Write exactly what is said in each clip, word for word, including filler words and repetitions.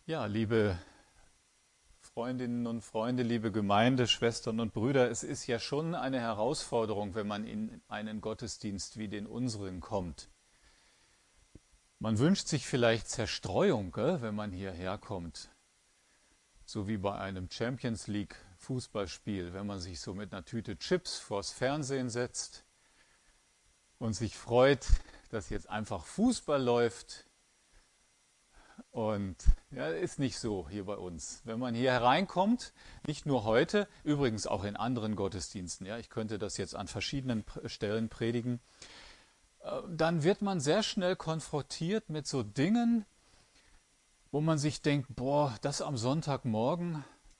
Ja, liebe Freundinnen und Freunde, liebe Gemeinde, Schwestern und Brüder, es ist ja schon eine Herausforderung, wenn man in einen Gottesdienst wie den unseren kommt. Man wünscht sich vielleicht Zerstreuung, gell, wenn man hierher kommt, so wie bei einem Champions League Fußballspiel, wenn man sich so mit einer Tüte Chips vors Fernsehen setzt und sich freut, dass jetzt einfach Fußball läuft. Und ja, ist nicht so hier bei uns. Wenn man hier hereinkommt, nicht nur heute, übrigens auch in anderen Gottesdiensten, ja, ich könnte das jetzt an verschiedenen Stellen predigen, äh, dann wird man sehr schnell konfrontiert mit so Dingen, wo man sich denkt, boah, das am Sonntagmorgen,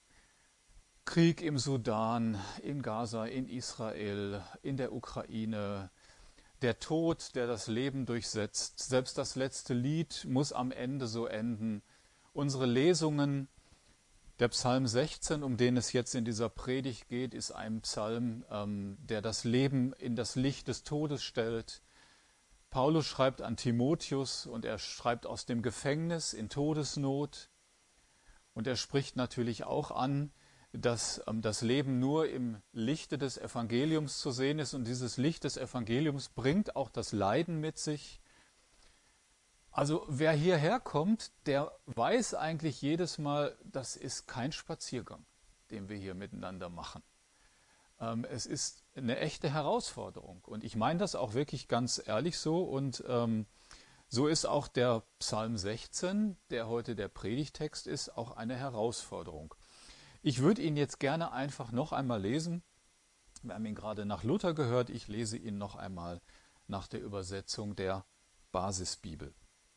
Krieg im Sudan, in Gaza, in Israel, in der Ukraine, der Tod, der das Leben durchsetzt. Selbst das letzte Lied muss am Ende so enden. Unsere Lesungen, der Psalm sechzehn, um den es jetzt in dieser Predigt geht, ist ein Psalm, ähm, der das Leben in das Licht des Todes stellt. Paulus schreibt an Timotheus und er schreibt aus dem Gefängnis in Todesnot. Und er spricht natürlich auch an, dass ähm, das Leben nur im Lichte des Evangeliums zu sehen ist und dieses Licht des Evangeliums bringt auch das Leiden mit sich. Also wer hierher kommt, der weiß eigentlich jedes Mal, das ist kein Spaziergang, den wir hier miteinander machen. Ähm, es ist eine echte Herausforderung und ich meine das auch wirklich ganz ehrlich so und ähm, so ist auch der Psalm sechzehn, der heute der Predigtext ist, auch eine Herausforderung. Ich würde ihn jetzt gerne einfach noch einmal lesen. Wir haben ihn gerade nach Luther gehört. Ich lese ihn noch einmal nach der Übersetzung der Basisbibel.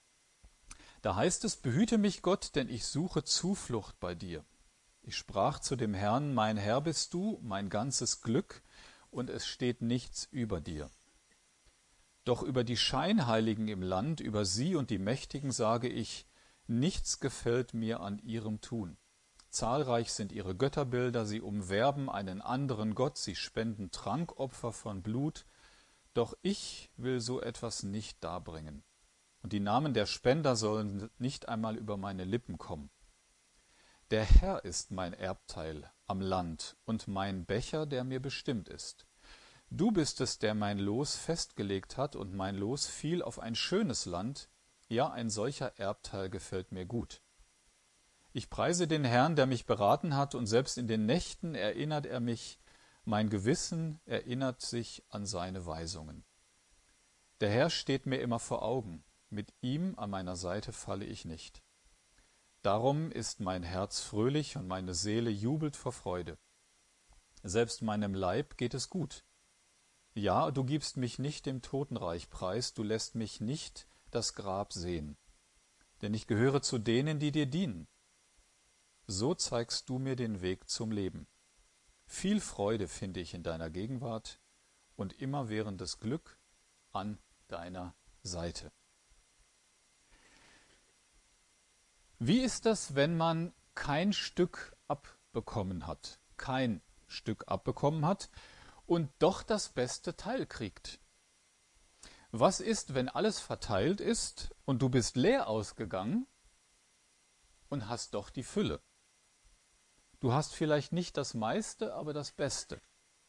Da heißt es, behüte mich Gott, denn ich suche Zuflucht bei dir. Ich sprach zu dem Herrn, mein Herr bist du, mein ganzes Glück, und es steht nichts über dir. Doch über die Scheinheiligen im Land, über sie und die Mächtigen sage ich, nichts gefällt mir an ihrem Tun. Zahlreich sind ihre Götterbilder, sie umwerben einen anderen Gott, sie spenden Trankopfer von Blut, doch ich will so etwas nicht darbringen. Und die Namen der Spender sollen nicht einmal über meine Lippen kommen. Der Herr ist mein Erbteil am Land und mein Becher, der mir bestimmt ist. Du bist es, der mein Los festgelegt hat, und mein Los fiel auf ein schönes Land, ja, ein solcher Erbteil gefällt mir gut. Ich preise den Herrn, der mich beraten hat, und selbst in den Nächten erinnert er mich, mein Gewissen erinnert sich an seine Weisungen. Der Herr steht mir immer vor Augen, mit ihm an meiner Seite falle ich nicht. Darum ist mein Herz fröhlich und meine Seele jubelt vor Freude. Selbst meinem Leib geht es gut. Ja, du gibst mich nicht dem Totenreich preis, du lässt mich nicht das Grab sehen. Denn ich gehöre zu denen, die dir dienen. So zeigst du mir den Weg zum Leben. Viel Freude finde ich in deiner Gegenwart und immerwährendes Glück an deiner Seite. Wie ist das, wenn man kein Stück abbekommen hat, kein Stück abbekommen hat und doch das beste Teil kriegt? Was ist, wenn alles verteilt ist und du bist leer ausgegangen und hast doch die Fülle? Du hast vielleicht nicht das meiste, aber das Beste.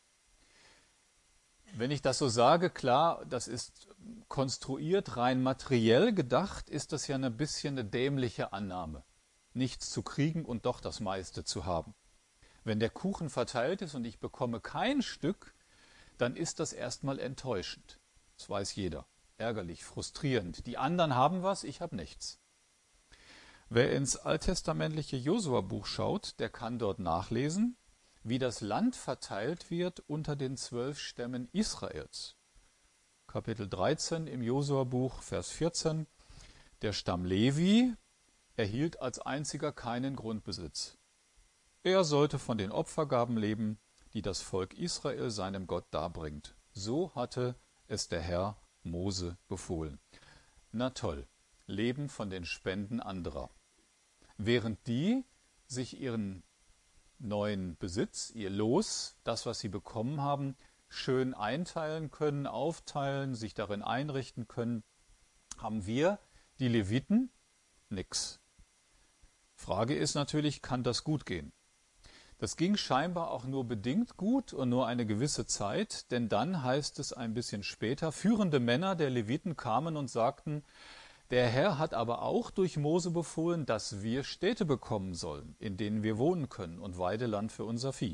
Wenn ich das so sage, klar, das ist konstruiert, rein materiell gedacht, ist das ja ein bisschen eine dämliche Annahme. Nichts zu kriegen und doch das meiste zu haben. Wenn der Kuchen verteilt ist und ich bekomme kein Stück, dann ist das erstmal enttäuschend. Das weiß jeder. Ärgerlich, frustrierend. Die anderen haben was, ich habe nichts. Wer ins alttestamentliche Josua-Buch schaut, der kann dort nachlesen, wie das Land verteilt wird unter den zwölf Stämmen Israels. Kapitel dreizehn im Josua-Buch, Vers vierzehn. Der Stamm Levi erhielt als einziger keinen Grundbesitz. Er sollte von den Opfergaben leben, die das Volk Israel seinem Gott darbringt. So hatte es der Herr Mose befohlen. Na toll, leben von den Spenden anderer. Während die sich ihren neuen Besitz, ihr Los, das, was sie bekommen haben, schön einteilen können, aufteilen, sich darin einrichten können, haben wir, die Leviten, nix. Frage ist natürlich, kann das gut gehen? Das ging scheinbar auch nur bedingt gut und nur eine gewisse Zeit, denn dann heißt es ein bisschen später, führende Männer der Leviten kamen und sagten, der Herr hat aber auch durch Mose befohlen, dass wir Städte bekommen sollen, in denen wir wohnen können und Weideland für unser Vieh.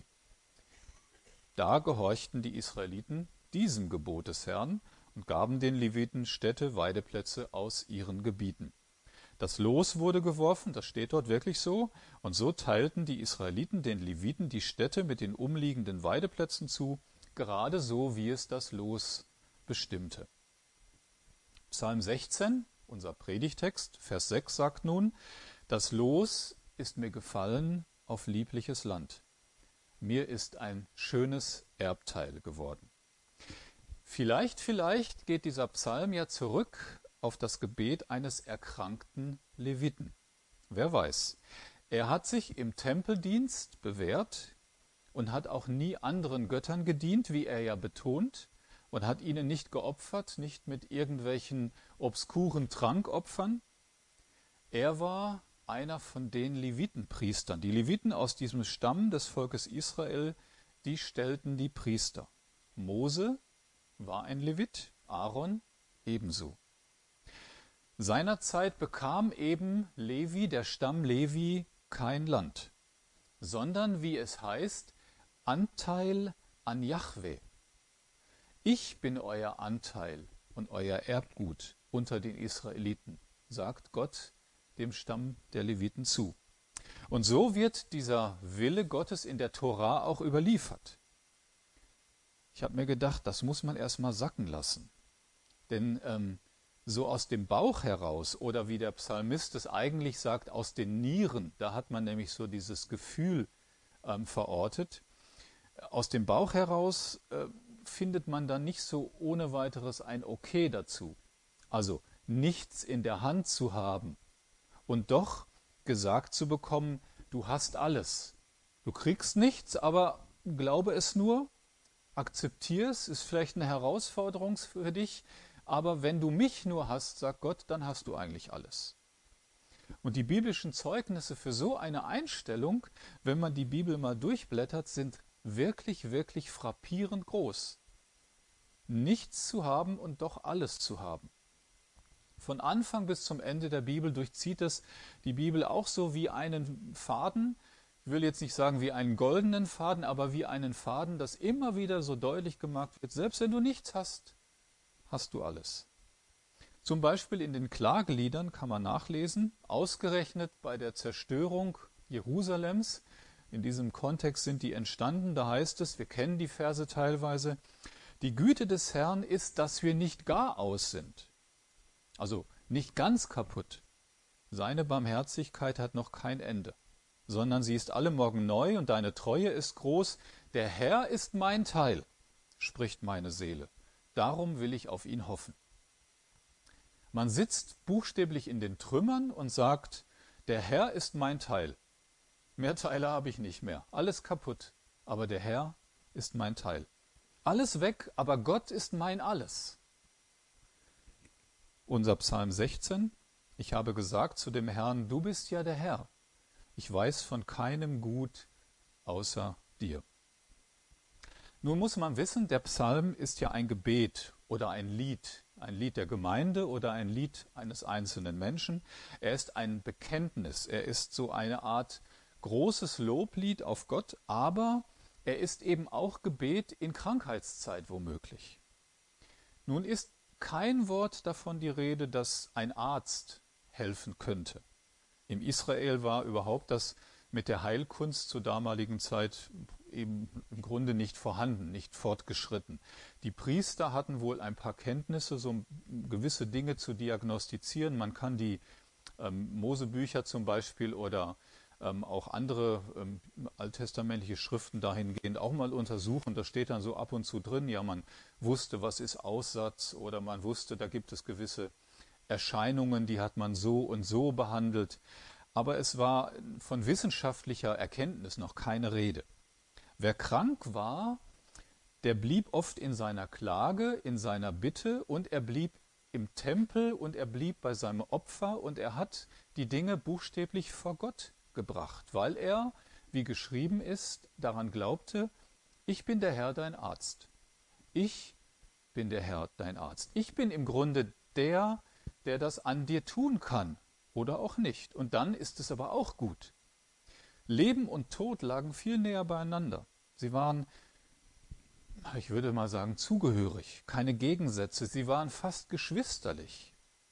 Da gehorchten die Israeliten diesem Gebot des Herrn und gaben den Leviten Städte, Weideplätze aus ihren Gebieten. Das Los wurde geworfen, das steht dort wirklich so, und so teilten die Israeliten den Leviten die Städte mit den umliegenden Weideplätzen zu, gerade so, wie es das Los bestimmte. Psalm sechzehn, unser Predigtext, Vers sechs sagt nun, das Los ist mir gefallen auf liebliches Land. Mir ist ein schönes Erbteil geworden. Vielleicht, vielleicht geht dieser Psalm ja zurück auf das Gebet eines erkrankten Leviten. Wer weiß. Er hat sich im Tempeldienst bewährt und hat auch nie anderen Göttern gedient, wie er ja betont, und hat ihnen nicht geopfert, nicht mit irgendwelchen obskuren Trankopfern. Er war einer von den Levitenpriestern. Die Leviten aus diesem Stamm des Volkes Israel, die stellten die Priester. Mose war ein Levit, Aaron ebenso. Seinerzeit bekam eben Levi, der Stamm Levi, kein Land, sondern, wie es heißt, Anteil an Jahwe. Ich bin euer Anteil und euer Erbgut unter den Israeliten, sagt Gott dem Stamm der Leviten zu. Und so wird dieser Wille Gottes in der Tora auch überliefert. Ich habe mir gedacht, das muss man erst mal sacken lassen. Denn ähm, so aus dem Bauch heraus, oder wie der Psalmist es eigentlich sagt, aus den Nieren, da hat man nämlich so dieses Gefühl ähm, verortet, aus dem Bauch heraus äh, findet man dann nicht so ohne weiteres ein Okay dazu. Also nichts in der Hand zu haben und doch gesagt zu bekommen, du hast alles. Du kriegst nichts, aber glaube es nur, akzeptiere es, ist vielleicht eine Herausforderung für dich, aber wenn du mich nur hast, sagt Gott, dann hast du eigentlich alles. Und die biblischen Zeugnisse für so eine Einstellung, wenn man die Bibel mal durchblättert, sind wirklich, wirklich frappierend groß. Nichts zu haben und doch alles zu haben. Von Anfang bis zum Ende der Bibel durchzieht es die Bibel auch so wie einen Faden. Ich will jetzt nicht sagen wie einen goldenen Faden, aber wie einen Faden, das immer wieder so deutlich gemacht wird. Selbst wenn du nichts hast, hast du alles. Zum Beispiel in den Klageliedern kann man nachlesen, ausgerechnet bei der Zerstörung Jerusalems. In diesem Kontext sind die entstanden. Da heißt es, wir kennen die Verse teilweise, die Güte des Herrn ist, dass wir nicht gar aus sind. Also nicht ganz kaputt. Seine Barmherzigkeit hat noch kein Ende, sondern sie ist alle Morgen neu und deine Treue ist groß. Der Herr ist mein Teil, spricht meine Seele. Darum will ich auf ihn hoffen. Man sitzt buchstäblich in den Trümmern und sagt, der Herr ist mein Teil. Mehr Teile habe ich nicht mehr. Alles kaputt, aber der Herr ist mein Teil. Alles weg, aber Gott ist mein Alles. Unser Psalm sechzehn, ich habe gesagt zu dem Herrn, du bist ja der Herr. Ich weiß von keinem Gut außer dir. Nun muss man wissen, der Psalm ist ja ein Gebet oder ein Lied, ein Lied der Gemeinde oder ein Lied eines einzelnen Menschen. Er ist ein Bekenntnis, er ist so eine Art großes Loblied auf Gott, aber er ist eben auch Gebet in Krankheitszeit womöglich. Nun ist kein Wort davon die Rede, dass ein Arzt helfen könnte. Im Israel war überhaupt das mit der Heilkunst zur damaligen Zeit eben im Grunde nicht vorhanden, nicht fortgeschritten. Die Priester hatten wohl ein paar Kenntnisse, so gewisse Dinge zu diagnostizieren. Man kann die ähm, Mosebücher zum Beispiel oder ähm, auch andere ähm, alttestamentliche Schriften dahingehend auch mal untersuchen. Da steht dann so ab und zu drin, ja, man wusste, was ist Aussatz, oder man wusste, da gibt es gewisse Erscheinungen, die hat man so und so behandelt. Aber es war von wissenschaftlicher Erkenntnis noch keine Rede. Wer krank war, der blieb oft in seiner Klage, in seiner Bitte, und er blieb im Tempel und er blieb bei seinem Opfer und er hat die Dinge buchstäblich vor Gott gebracht, weil er, wie geschrieben ist, daran glaubte, ich bin der Herr, dein Arzt. Ich bin der Herr, dein Arzt. Ich bin im Grunde der, der das an dir tun kann oder auch nicht. Und dann ist es aber auch gut. Leben und Tod lagen viel näher beieinander. Sie waren, ich würde mal sagen, zugehörig, keine Gegensätze. Sie waren fast geschwisterlich.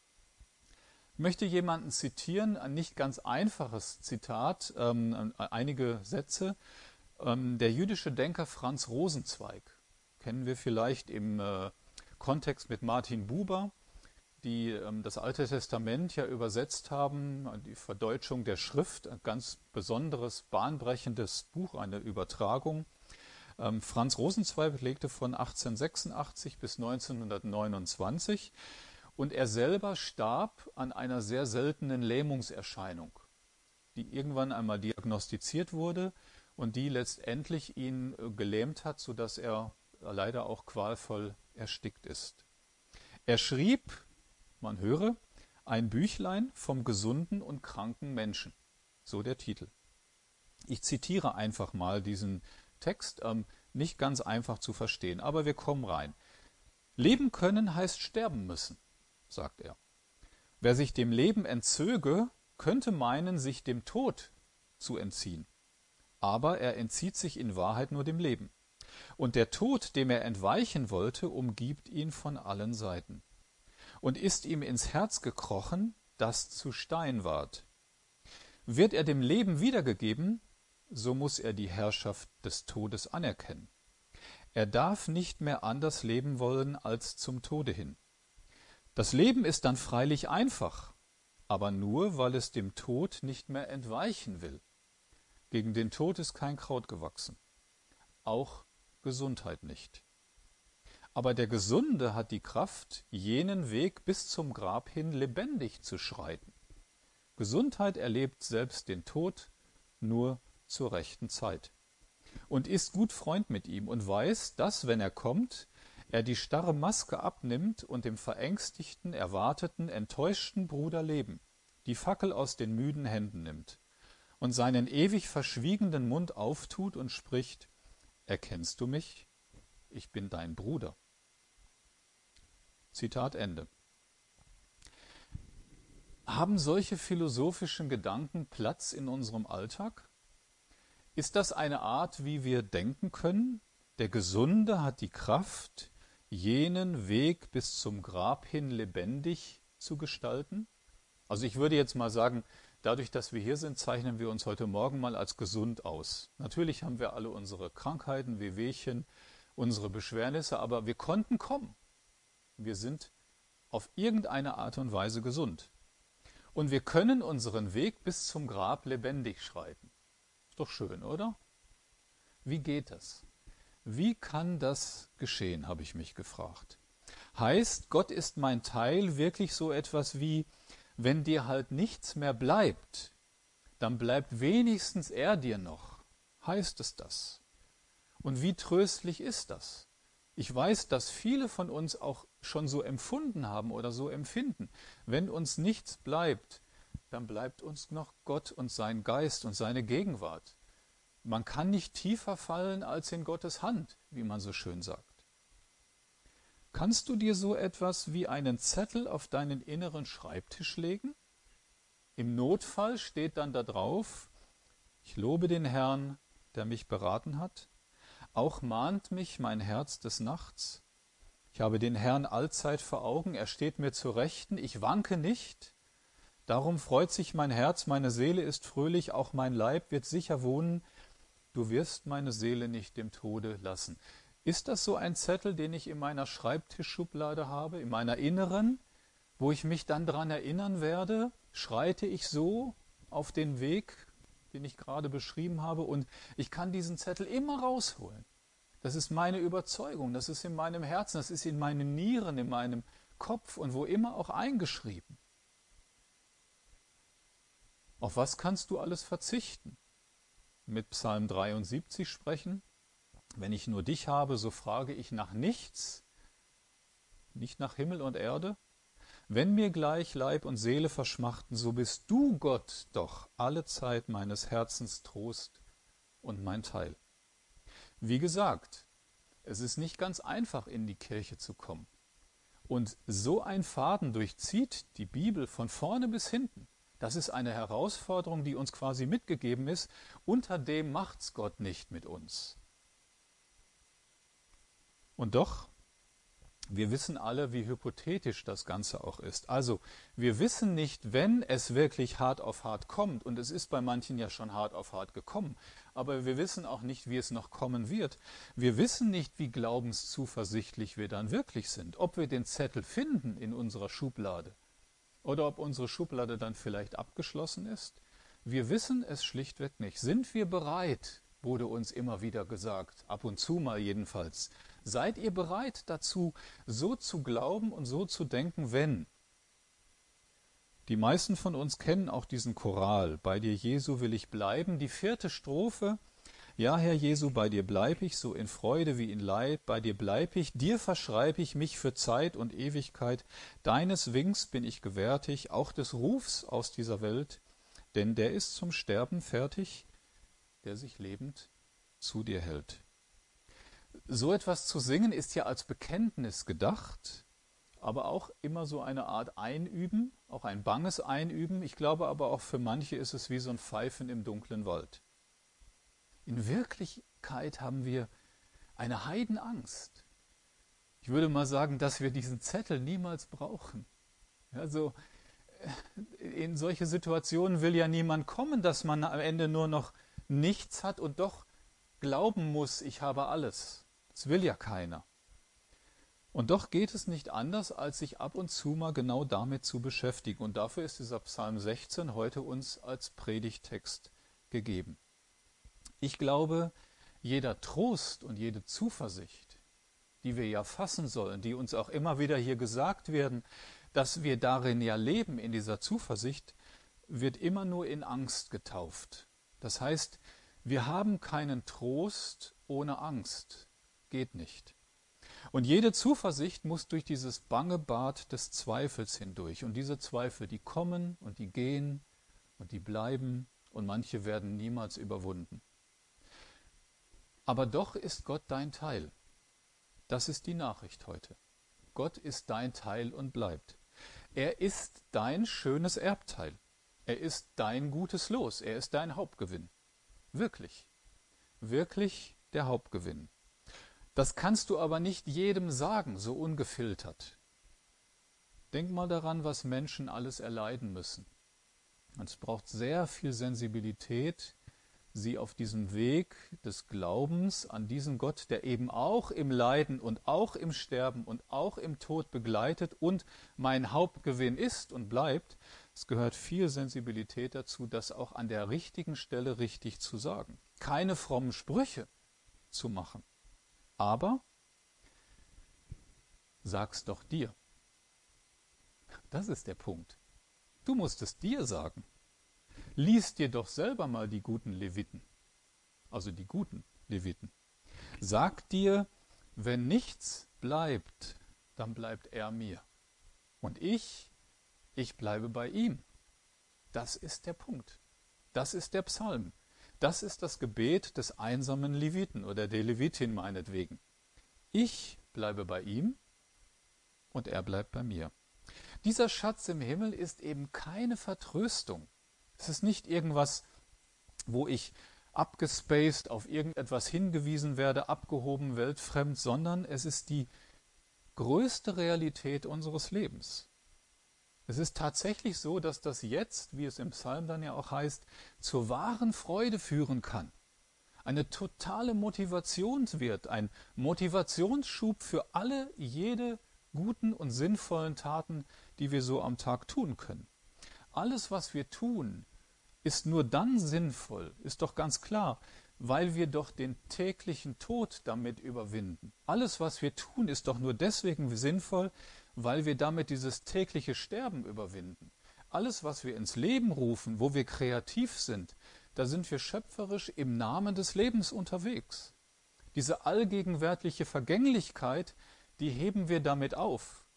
Ich möchte jemanden zitieren, ein nicht ganz einfaches Zitat, ähm, einige Sätze. Ähm, der jüdische Denker Franz Rosenzweig, kennen wir vielleicht im äh, Kontext mit Martin Buber, die ähm, das Alte Testament ja übersetzt haben, die Verdeutschung der Schrift, ein ganz besonderes, bahnbrechendes Buch, eine Übertragung. Ähm, Franz Rosenzweig lebte von achtzehnhundertsechsundachtzig bis neunzehnhundertneunundzwanzig und er selber starb an einer sehr seltenen Lähmungserscheinung, die irgendwann einmal diagnostiziert wurde und die letztendlich ihn äh, gelähmt hat, sodass er leider auch qualvoll erstickt ist. Er schrieb, man höre, ein Büchlein vom gesunden und kranken Menschen. So der Titel. Ich zitiere einfach mal diesen Text, ähm, nicht ganz einfach zu verstehen, aber wir kommen rein. Leben können heißt sterben müssen, sagt er. Wer sich dem Leben entzöge, könnte meinen, sich dem Tod zu entziehen. Aber er entzieht sich in Wahrheit nur dem Leben. Und der Tod, dem er entweichen wollte, umgibt ihn von allen Seiten. Und ist ihm ins Herz gekrochen, das zu Stein ward. Wird er dem Leben wiedergegeben, so muss er die Herrschaft des Todes anerkennen. Er darf nicht mehr anders leben wollen als zum Tode hin. Das Leben ist dann freilich einfach, aber nur, weil es dem Tod nicht mehr entweichen will. Gegen den Tod ist kein Kraut gewachsen, auch Gesundheit nicht. Aber der Gesunde hat die Kraft, jenen Weg bis zum Grab hin lebendig zu schreiten. Gesundheit erlebt selbst den Tod nur zur rechten Zeit und ist gut Freund mit ihm und weiß, dass, wenn er kommt, er die starre Maske abnimmt und dem verängstigten, erwarteten, enttäuschten Bruder Leben die Fackel aus den müden Händen nimmt und seinen ewig verschwiegenen Mund auftut und spricht: Erkennst du mich? Ich bin dein Bruder. Zitat Ende. Haben solche philosophischen Gedanken Platz in unserem Alltag? Ist das eine Art, wie wir denken können? Der Gesunde hat die Kraft, jenen Weg bis zum Grab hin lebendig zu gestalten? Also ich würde jetzt mal sagen, dadurch, dass wir hier sind, zeichnen wir uns heute Morgen mal als gesund aus. Natürlich haben wir alle unsere Krankheiten, Wehwehchen, unsere Beschwernisse, aber wir konnten kommen. Wir sind auf irgendeine Art und Weise gesund. Und wir können unseren Weg bis zum Grab lebendig schreiten. Ist doch schön, oder? Wie geht das? Wie kann das geschehen, habe ich mich gefragt. Heißt, Gott ist mein Teil wirklich so etwas wie, wenn dir halt nichts mehr bleibt, dann bleibt wenigstens er dir noch. Heißt es das? Und wie tröstlich ist das? Ich weiß, dass viele von uns auch schon so empfunden haben oder so empfinden. Wenn uns nichts bleibt, dann bleibt uns noch Gott und sein Geist und seine Gegenwart. Man kann nicht tiefer fallen als in Gottes Hand, wie man so schön sagt. Kannst du dir so etwas wie einen Zettel auf deinen inneren Schreibtisch legen? Im Notfall steht dann da drauf: Ich lobe den Herrn, der mich beraten hat. Auch mahnt mich mein Herz des Nachts. Ich habe den Herrn allzeit vor Augen, er steht mir zur Rechten, ich wanke nicht. Darum freut sich mein Herz, meine Seele ist fröhlich, auch mein Leib wird sicher wohnen. Du wirst meine Seele nicht dem Tode lassen. Ist das so ein Zettel, den ich in meiner Schreibtischschublade habe, in meiner inneren, wo ich mich dann daran erinnern werde, schreite ich so auf den Weg, den ich gerade beschrieben habe, und ich kann diesen Zettel immer rausholen. Das ist meine Überzeugung, das ist in meinem Herzen, das ist in meinen Nieren, in meinem Kopf und wo immer auch eingeschrieben. Auf was kannst du alles verzichten? Mit Psalm dreiundsiebzig sprechen: Wenn ich nur dich habe, so frage ich nach nichts, nicht nach Himmel und Erde. Wenn mir gleich Leib und Seele verschmachten, so bist du, Gott, doch alle Zeit meines Herzens Trost und mein Teil. Wie gesagt, es ist nicht ganz einfach, in die Kirche zu kommen. Und so ein Faden durchzieht die Bibel von vorne bis hinten. Das ist eine Herausforderung, die uns quasi mitgegeben ist. Unter dem macht's Gott nicht mit uns. Und doch, wir wissen alle, wie hypothetisch das Ganze auch ist. Also, wir wissen nicht, wenn es wirklich hart auf hart kommt, und es ist bei manchen ja schon hart auf hart gekommen, aber wir wissen auch nicht, wie es noch kommen wird. Wir wissen nicht, wie glaubenszuversichtlich wir dann wirklich sind, ob wir den Zettel finden in unserer Schublade oder ob unsere Schublade dann vielleicht abgeschlossen ist. Wir wissen es schlichtweg nicht. Sind wir bereit, wurde uns immer wieder gesagt, ab und zu mal jedenfalls. Seid ihr bereit dazu, so zu glauben und so zu denken, wenn? Die meisten von uns kennen auch diesen Choral, bei dir Jesu will ich bleiben. Die vierte Strophe, ja Herr Jesu, bei dir bleib ich, so in Freude wie in Leid, bei dir bleib ich, dir verschreibe ich mich für Zeit und Ewigkeit, deines Winks bin ich gewärtig, auch des Rufs aus dieser Welt, denn der ist zum Sterben fertig, der sich lebend zu dir hält. So etwas zu singen ist ja als Bekenntnis gedacht, aber auch immer so eine Art Einüben, auch ein banges Einüben. Ich glaube aber auch für manche ist es wie so ein Pfeifen im dunklen Wald. In Wirklichkeit haben wir eine Heidenangst. Ich würde mal sagen, dass wir diesen Zettel niemals brauchen. Also in solche Situationen will ja niemand kommen, dass man am Ende nur noch nichts hat und doch glauben muss, ich habe alles. Das will ja keiner. Und doch geht es nicht anders, als sich ab und zu mal genau damit zu beschäftigen. Und dafür ist dieser Psalm sechzehn heute uns als Predigttext gegeben. Ich glaube, jeder Trost und jede Zuversicht, die wir ja fassen sollen, die uns auch immer wieder hier gesagt werden, dass wir darin ja leben, in dieser Zuversicht, wird immer nur in Angst getauft. Das heißt, wir haben keinen Trost ohne Angst. Geht nicht. Und jede Zuversicht muss durch dieses bange Bad des Zweifels hindurch. Und diese Zweifel, die kommen und die gehen und die bleiben und manche werden niemals überwunden. Aber doch ist Gott dein Teil. Das ist die Nachricht heute. Gott ist dein Teil und bleibt. Er ist dein schönes Erbteil. Er ist dein gutes Los. Er ist dein Hauptgewinn. Wirklich. Wirklich der Hauptgewinn. Das kannst du aber nicht jedem sagen, so ungefiltert. Denk mal daran, was Menschen alles erleiden müssen. Und es braucht sehr viel Sensibilität, sie auf diesem Weg des Glaubens an diesen Gott, der eben auch im Leiden und auch im Sterben und auch im Tod begleitet und mein Hauptgewinn ist und bleibt. Es gehört viel Sensibilität dazu, das auch an der richtigen Stelle richtig zu sagen. Keine frommen Sprüche zu machen. Aber sag's doch dir. Das ist der Punkt. Du musst es dir sagen. Lies dir doch selber mal die guten Leviten, also die guten Leviten. Sag dir, wenn nichts bleibt, dann bleibt er mir. Und ich, ich bleibe bei ihm. Das ist der Punkt. Das ist der Psalm. Das ist das Gebet des einsamen Leviten oder der Levitin meinetwegen. Ich bleibe bei ihm und er bleibt bei mir. Dieser Schatz im Himmel ist eben keine Vertröstung. Es ist nicht irgendwas, wo ich abgespaced auf irgendetwas hingewiesen werde, abgehoben, weltfremd, sondern es ist die größte Realität unseres Lebens. Es ist tatsächlich so, dass das Jetzt, wie es im Psalm dann ja auch heißt, zur wahren Freude führen kann. Eine totale Motivation wird, ein Motivationsschub für alle, jede guten und sinnvollen Taten, die wir so am Tag tun können. Alles, was wir tun, ist nur dann sinnvoll, ist doch ganz klar, weil wir doch den täglichen Tod damit überwinden. Alles, was wir tun, ist doch nur deswegen sinnvoll, weil wir damit dieses tägliche Sterben überwinden. Alles, was wir ins Leben rufen, wo wir kreativ sind, da sind wir schöpferisch im Namen des Lebens unterwegs. Diese allgegenwärtige Vergänglichkeit, die heben wir damit auf.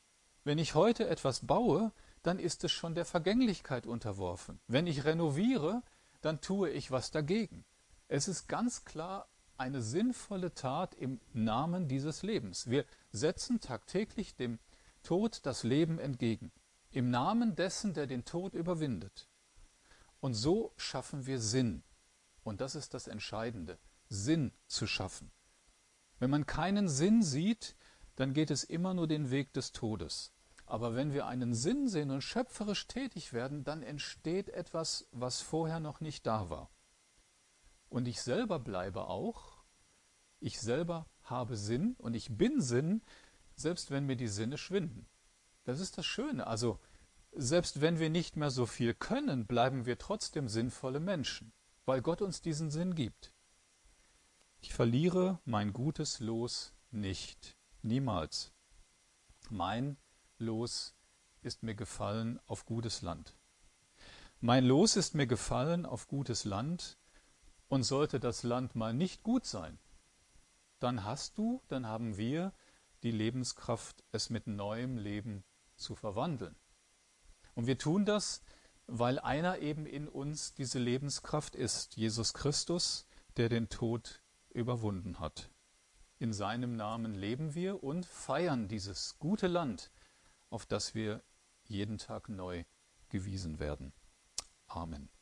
Wenn ich heute etwas baue, dann ist es schon der Vergänglichkeit unterworfen. Wenn ich renoviere, dann tue ich was dagegen. Es ist ganz klar eine sinnvolle Tat im Namen dieses Lebens. Wir setzen tagtäglich dem Tod das Leben entgegen, im Namen dessen, der den Tod überwindet. Und so schaffen wir Sinn. Und das ist das Entscheidende, Sinn zu schaffen. Wenn man keinen Sinn sieht, dann geht es immer nur den Weg des Todes. Aber wenn wir einen Sinn sehen und schöpferisch tätig werden, dann entsteht etwas, was vorher noch nicht da war. Und ich selber bleibe auch, ich selber habe Sinn und ich bin Sinn, selbst wenn mir die Sinne schwinden. Das ist das Schöne. Also selbst wenn wir nicht mehr so viel können, bleiben wir trotzdem sinnvolle Menschen, weil Gott uns diesen Sinn gibt. Ich verliere mein gutes Los nicht, niemals. Mein Los ist mir gefallen auf gutes Land. Mein Los ist mir gefallen auf gutes Land, und sollte das Land mal nicht gut sein, dann hast du, dann haben wir die Lebenskraft, es mit neuem Leben zu verwandeln. Und wir tun das, weil einer eben in uns diese Lebenskraft ist, Jesus Christus, der den Tod überwunden hat. In seinem Namen leben wir und feiern dieses gute Land, auf das wir jeden Tag neu gewiesen werden. Amen.